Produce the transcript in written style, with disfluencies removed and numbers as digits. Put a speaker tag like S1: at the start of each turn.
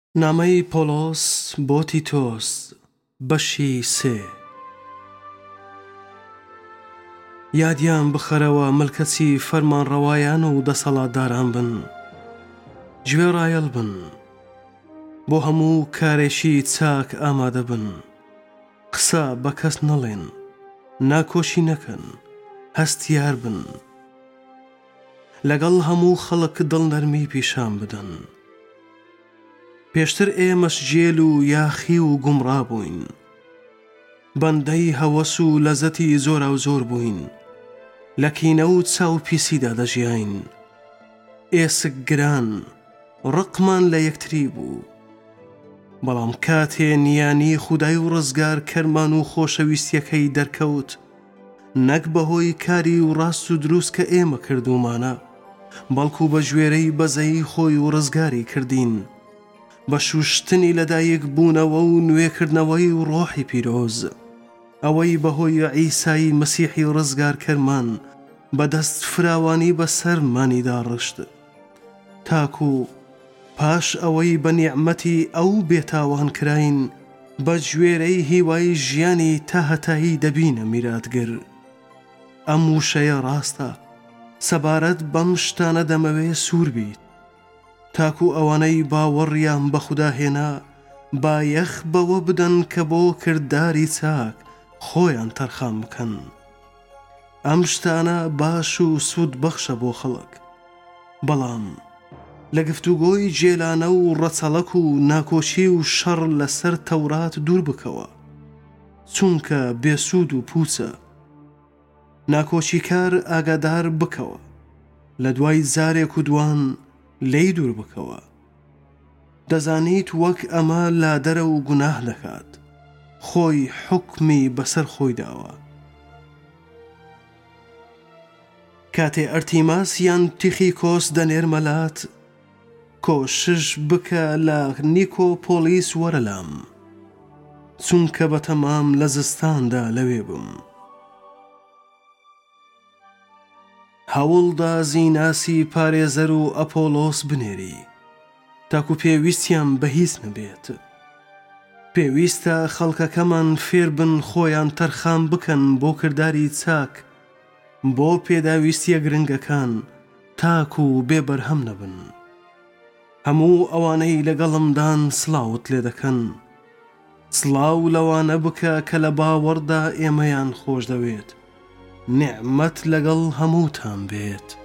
S1: نامەی پۆلۆس بۆ تیتۆس بەشی سێ. یادیان بخەرەوە ملکەچی فەرمانڕەوایان و دەسەڵاتداران بن، گوێڕایەڵ بن، بۆ هەموو کارێکی چاک ئامادە بن، قسە بە کەس نەڵێن، ناکۆشی نەکەن، هەستیار بن، لەگەڵ هەموو خەڵک دڵنەرمی پیشان بدەن. پێشتر ئێمەش جێل و یاخی و گومڕا بووین، بەندەی هەوەس و لەزەتی زۆرا و زۆر بووین، لە کینە و چاو پیسیدا دەژیاین، ئێسک گران ڕقمان لە یەکتری بوو. بەڵام کاتێ نیانی خودای و ڕزگار کەرمان و خۆشەویستیەکەی دەرکەوت، نەک بەهۆی کاری و ڕاست و دروست کە ئێمە کردومانە، بەڵکو بە ژوێرەی بەزەی خۆی و ڕزگاری کردین، بە شوشتنی لەدایک بوونەوە و نوێکردنەوەی و ڕۆحی پیرۆز، ئەوەی بەهۆی عیسای مەسیحی ڕزگار کەرمان بەدەست فراوانی بەسەرمانیدا ڕشت، تاکو پاش ئەوەی بە نیعمەتی ئەو بێتاوان کراین، بە گوێرەی هیوای ژیانی تا هەتایی دەبینە میراتگر. ئەم وشەیە ڕاستە، سەبارەت بەم شتانە دەمەوێ سوور بیت، تاکو ئەوانەی باوەڕیان بە خوددا هێنا بایەخ بەوە بدەن کە بۆ کردداری چاک خۆیان تەرخان بکەن. ئەم شتانە باش و سوود بەخشە بۆ خەڵک، بەڵام لە گفتوگۆی جێلانە و ڕەچەڵەک و ناکۆچی و شەڕ لەسەر تەورات دوور بکەوە، چونکە بێسوود و پوچە. ناکۆچیکار ئاگادار بکەوە، لە دوای زارێک و دوان لێی دوور بکەوە. دەزانیت وەک ئەمە لادەرە و گوناه دەکات، خۆی حوکمی بەسەر خۆی داوە. کاتێ ئەرتیماس یان تیخیکۆس دەنێرمەلات، کۆشش بکە لە نیکۆپۆلیس وەرە لام، چونکە بەتەمام لە زستاندا لەوێ بم. هەوڵدا زیناسی پارێزەر و ئەپۆلۆس بنێری، تاکو پێویستیان بە هیچ نەبێت. پێویستە خەڵکەکەمان فێر بن خۆیان تەرخان بکەن بۆ کردداری چاک، بۆ پێداویستیە گرنگەکان، تاکو و بێبەرهەم نەبن. هەموو ئەوانەی لەگەڵمدان سڵاوت لێ دەکەن، سڵاو لەوانە بکە کە لە باوەڕدا ئێمەیان خۆش دەوێت. نیعمەت لەگەڵ هەمووتان بێت.